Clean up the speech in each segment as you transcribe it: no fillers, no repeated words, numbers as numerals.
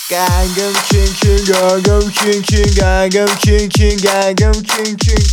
Gangam king king, gangam king king, gangam king king, gangam king king.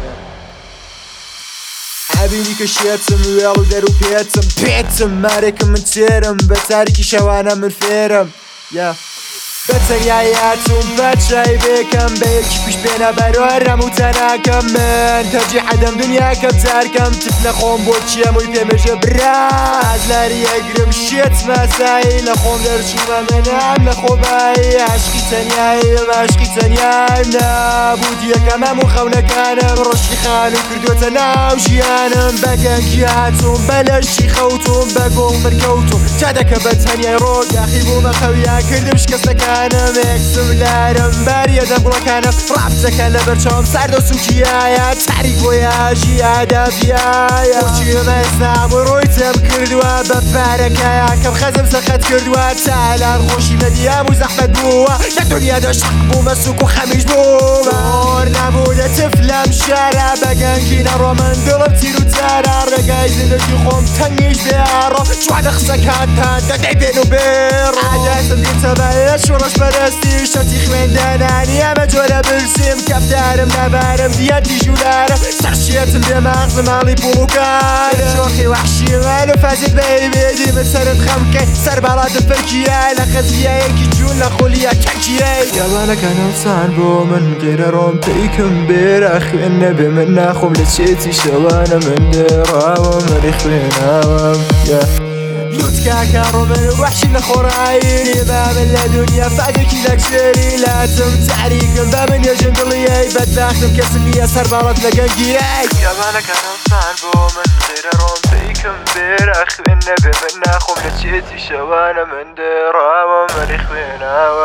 عبینی که شیتم ویالو درو پیتم مارکم من تیرم بتاریکی شوانم من فیرم بەتەنیایەتم بەچای بێکەم بەیەکی پیش بێنە بەرۆرەم و تەناکەم من تەرجی حەدەم دنیاکەم تارکەم تف لە خۆم بۆ چیەمووی پێمێژە براز لاری ئەگرم شێت ماسایی لە خۆم دەرچوومە منام لە خۆبایی عاشقی تەنیاییم عاشقی تەنیایم نابوو دیەکەمەم و خەونەکانم ڕۆژی خانم کردوتە ناو ژیانم بەگەنگی هاتووم بەلەشی خەوتوم بە گۆڵ مەرکەوتوم جادەکە بە تەنیای ڕۆ داخی بوومە خەویان کردم شکستەکانم ئێکسم لارم باریەدە گوڵەکانم ڕابزەکە لە بەرچەوەم ساردە و سوکیایە تاریک بۆ یاژی ئادابیایە بۆچیمە ئێستام و ڕۆی تێم کردووە بە پارەکایە کەم خەزم سەخەت کردووە تالار خۆشی مەدیام و زەحمەت بووە لە دنیادا شەق بوومە سوک و خەمیش بوومە ئۆر نەبوو لە تفلەم شارە بەگەنگی نەڕۆ من دڵم تیر و تارە ڕێگای زندگی خۆم تەنگیش بێڕۆ چوادە قسەکانتان دەدەی بێن و بێڕۆ عادەتم دیتە بەیە شوڕەش بەدەستی شەتی خوێندانانی ئەمە جۆرە برسیم کەفتارم نەبارم دیەتی ژولارە سەرشێتم بێماغز ماڵی پوڵوکارە شۆخی وەحشیمان و فەزیت بەیبێدی من سەرت خەمکەی سەر باڵاتت فەرکیە لە خەزیایەکی جوون لە خۆلیە کەنکیە یاوانەکانەوسان بۆ من غێرە ڕۆم پێیکم بێرە خوێن نەبێ من ناخۆم لە چێتی شەوانە من دێڕاوە مەری خوێناوەم لوتکاکە ڕۆمن وەحشی لە خۆڕایی با من لە دنیا فادێکی لەکسێری لاتم تاریکم با من یەژن دڵیەی بەدباختم کەسم نییە سەر باڵات لە گەنگیەی یاوانەکانەوسان بۆ من غێرە ڕۆم پێیکم بێرە خوێن نەبێ من ناخۆم لە چێتی شەوانە من دێڕاوە مەری خوێناوە